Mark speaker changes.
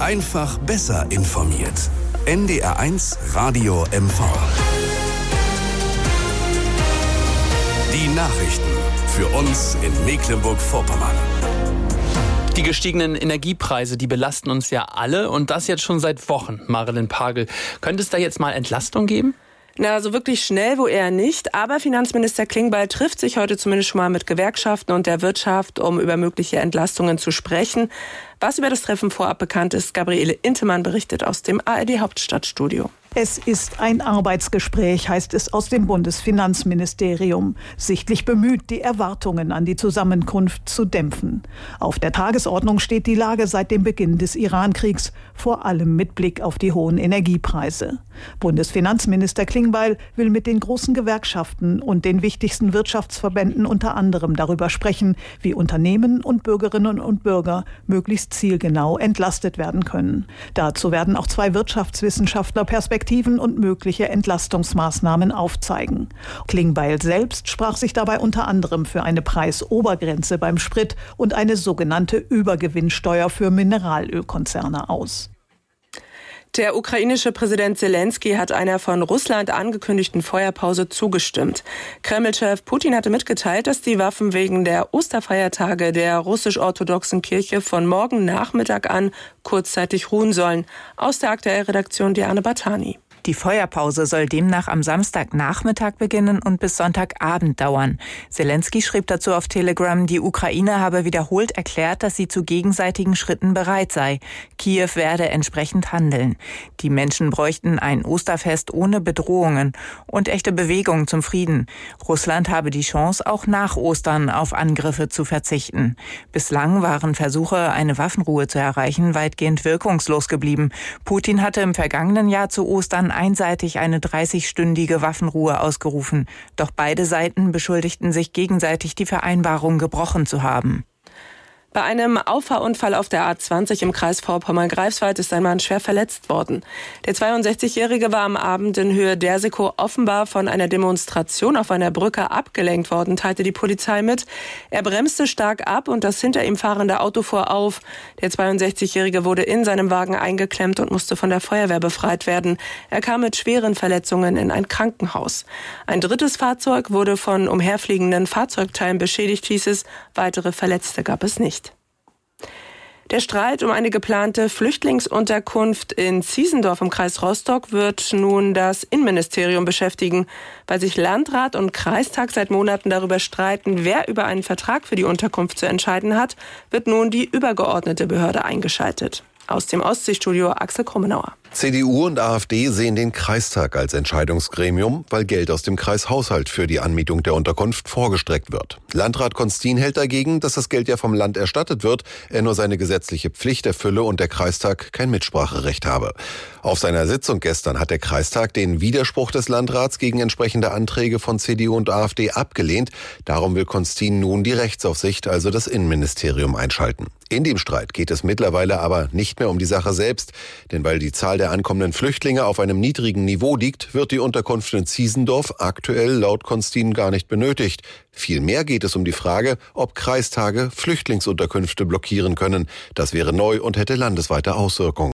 Speaker 1: Einfach besser informiert. NDR1 Radio MV. Die Nachrichten für uns in Mecklenburg-Vorpommern.
Speaker 2: Die gestiegenen Energiepreise, die belasten uns ja alle und das jetzt schon seit Wochen. Marilyn Pagel, könnte es da jetzt mal Entlastung geben?
Speaker 3: Na, so wirklich schnell wohl eher nicht. Aber Finanzminister Klingbeil trifft sich heute zumindest schon mal mit Gewerkschaften und der Wirtschaft, um über mögliche Entlastungen zu sprechen. Was über das Treffen vorab bekannt ist, Gabriele Intemann berichtet aus dem ARD-Hauptstadtstudio.
Speaker 4: Es ist ein Arbeitsgespräch, heißt es aus dem Bundesfinanzministerium. Sichtlich bemüht, die Erwartungen an die Zusammenkunft zu dämpfen. Auf der Tagesordnung steht die Lage seit dem Beginn des Iran-Kriegs, vor allem mit Blick auf die hohen Energiepreise. Bundesfinanzminister Klingbeil will mit den großen Gewerkschaften und den wichtigsten Wirtschaftsverbänden unter anderem darüber sprechen, wie Unternehmen und Bürgerinnen und Bürger möglichst zielgenau entlastet werden können. Dazu werden auch 2 Wirtschaftswissenschaftler Perspektiven und mögliche Entlastungsmaßnahmen aufzeigen. Klingbeil selbst sprach sich dabei unter anderem für eine Preisobergrenze beim Sprit und eine sogenannte Übergewinnsteuer für Mineralölkonzerne aus.
Speaker 3: Der ukrainische Präsident Zelensky hat einer von Russland angekündigten Feuerpause zugestimmt. Kreml-Chef Putin hatte mitgeteilt, dass die Waffen wegen der Osterfeiertage der russisch-orthodoxen Kirche von morgen Nachmittag an kurzzeitig ruhen sollen. Aus der Aktuellredaktion Diane Batani.
Speaker 5: Die Feuerpause soll demnach am Samstagnachmittag beginnen und bis Sonntagabend dauern. Zelensky schrieb dazu auf Telegram, die Ukraine habe wiederholt erklärt, dass sie zu gegenseitigen Schritten bereit sei. Kiew werde entsprechend handeln. Die Menschen bräuchten ein Osterfest ohne Bedrohungen und echte Bewegung zum Frieden. Russland habe die Chance, auch nach Ostern auf Angriffe zu verzichten. Bislang waren Versuche, eine Waffenruhe zu erreichen, weitgehend wirkungslos geblieben. Putin hatte im vergangenen Jahr zu Ostern einseitig eine 30-stündige Waffenruhe ausgerufen. Doch beide Seiten beschuldigten sich gegenseitig, die Vereinbarung gebrochen zu haben.
Speaker 3: Bei einem Auffahrunfall auf der A20 im Kreis Vorpommern-Greifswald ist ein Mann schwer verletzt worden. Der 62-Jährige war am Abend in Höhe Dersikow offenbar von einer Demonstration auf einer Brücke abgelenkt worden, teilte die Polizei mit. Er bremste stark ab und das hinter ihm fahrende Auto fuhr auf. Der 62-Jährige wurde in seinem Wagen eingeklemmt und musste von der Feuerwehr befreit werden. Er kam mit schweren Verletzungen in ein Krankenhaus. Ein drittes Fahrzeug wurde von umherfliegenden Fahrzeugteilen beschädigt, hieß es. Weitere Verletzte gab es nicht. Der Streit um eine geplante Flüchtlingsunterkunft in Ziesendorf im Kreis Rostock wird nun das Innenministerium beschäftigen. Weil sich Landrat und Kreistag seit Monaten darüber streiten, wer über einen Vertrag für die Unterkunft zu entscheiden hat, wird nun die übergeordnete Behörde eingeschaltet. Aus dem Ostseestudio Axel Krummenauer.
Speaker 6: CDU und AfD sehen den Kreistag als Entscheidungsgremium, weil Geld aus dem Kreishaushalt für die Anmietung der Unterkunft vorgestreckt wird. Landrat Constin hält dagegen, dass das Geld ja vom Land erstattet wird, er nur seine gesetzliche Pflicht erfülle und der Kreistag kein Mitspracherecht habe. Auf seiner Sitzung gestern hat der Kreistag den Widerspruch des Landrats gegen entsprechende Anträge von CDU und AfD abgelehnt. Darum will Constin nun die Rechtsaufsicht, also das Innenministerium, einschalten. In dem Streit geht es mittlerweile aber nicht mehr um die Sache selbst, denn weil die Zahl der ankommenden Flüchtlinge auf einem niedrigen Niveau liegt, wird die Unterkunft in Ziesendorf aktuell laut Constin gar nicht benötigt. Vielmehr geht es um die Frage, ob Kreistage Flüchtlingsunterkünfte blockieren können. Das wäre neu und hätte landesweite Auswirkungen.